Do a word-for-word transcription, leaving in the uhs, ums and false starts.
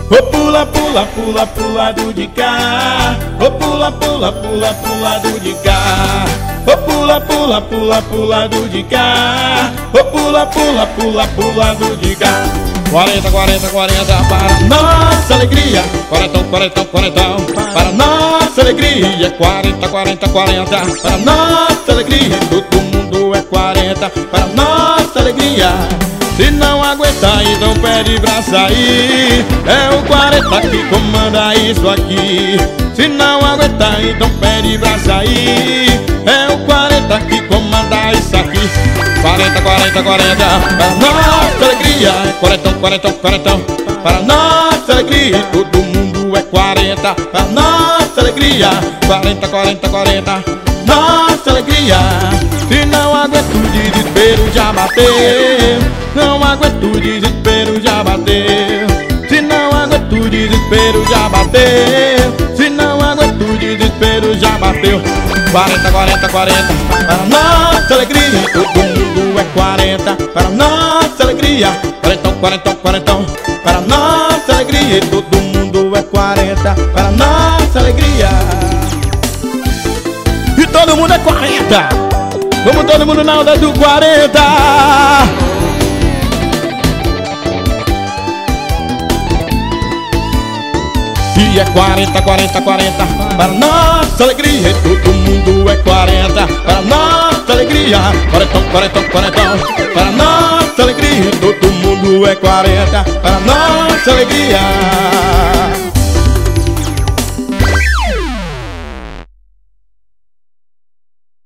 Ô pula, pula, pula, pulado de cá. Ô pula, pula, pula, pulado de cá. Ô pula, pula, pula, pulado de cá. Ô pula, pula, pula, pulado de cá. Quarenta, quarenta, quarenta para nossa alegria. Quarentão, quarentão, quarentão para nossa alegria. Quarenta, quarenta, quarenta para nossa alegria. Todo mundo é quarenta para nossa alegria. Se não aguentar, então pede pra sair. É o quarenta que comanda isso aqui. Se não aguentar, então pede pra sair. É o quarenta que comanda isso aqui. Quarenta, quarenta, quarenta para nossa alegria. Quarentão, quarentão, quarentão para nossa alegria. Todo mundo é quarenta para nossa alegria. Quarenta, quarenta, quarenta nossa alegria. Se não aguento o desespero já bateu. Não aguento o desespero já bateu. Se não aguento o desespero já bateu. Se não aguento o desespero já bateu. Quarenta, quarenta, quarenta para nossa alegria. Todo mundo é quarenta para nossa alegria. Quarentão, quarentão, quarentão para nossa alegria. Todo mundo é quarenta para nossa alegria. E todo mundo é quarenta. Vamos todo mundo na onda do quarenta. E é quarenta, quarenta, quarenta para nossa alegria. E todo mundo é quarenta para nossa alegria. Quarentão, quarentão, quarentão para nossa alegria. E todo mundo é quarenta para nossa alegria.